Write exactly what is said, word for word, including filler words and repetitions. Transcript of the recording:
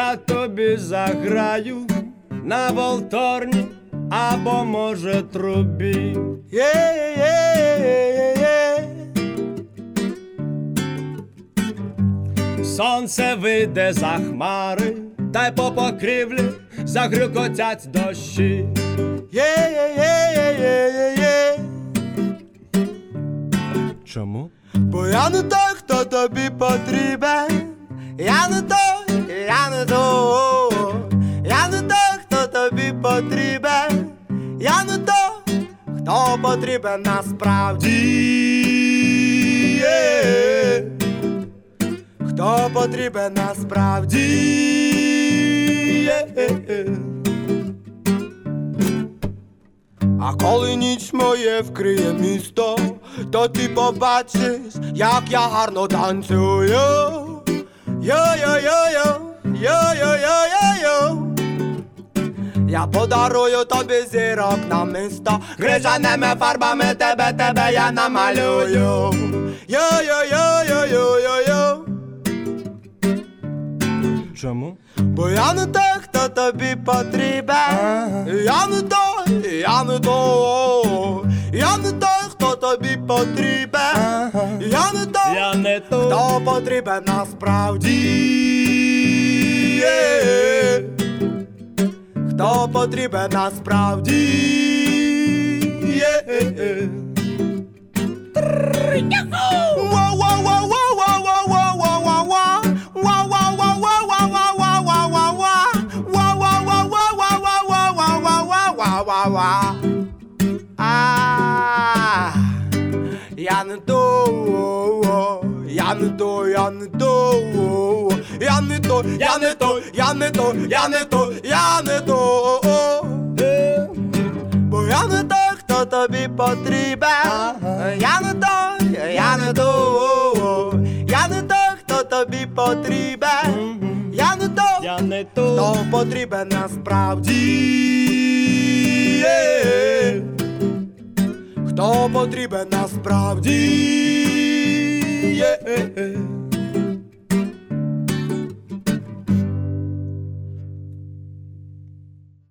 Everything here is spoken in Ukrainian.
я тобі заграю на волторні або, може, трубі. Є-є-є-є-є. Сонце вийде за хмари, та й по покрівлі загрюкотять дощі. Є-є-є-є-є-є. Чому? Бо я не той, хто тобі потрібен. Я не той, я не той. Я не той, хто тобі потрібен. Я не той, хто потрібен насправді. Хто потрібен насправді. А коли ніч моє вкриє місто, то ти побачиш, як я гарно танцюю. Йо-йо-йо-йо, йо-йо-йо-йо-йо. Я подарую тобі зірок на місто, крижаними фарбами тебе, тебе я намалюю. Йо-йо-йо-йо-йо-йо-йо. Чому? Бо я не той, хто тобі потрібен. Ага. Я не той, я не той. Я не той, хто тобі потрібен. Ага. Я не той, я не той, хто потрібен насправді. Хто потрібен насправді. Я не то, я не то, я не то, я не то, я не то, я не то, я не то, я не то. Бо я не той, хто тобі потрібен. Я не той, я не то, я не той, хто тобі потрібен. Я не той, я не той, хто потрібен насправді. Хто потрібен насправді.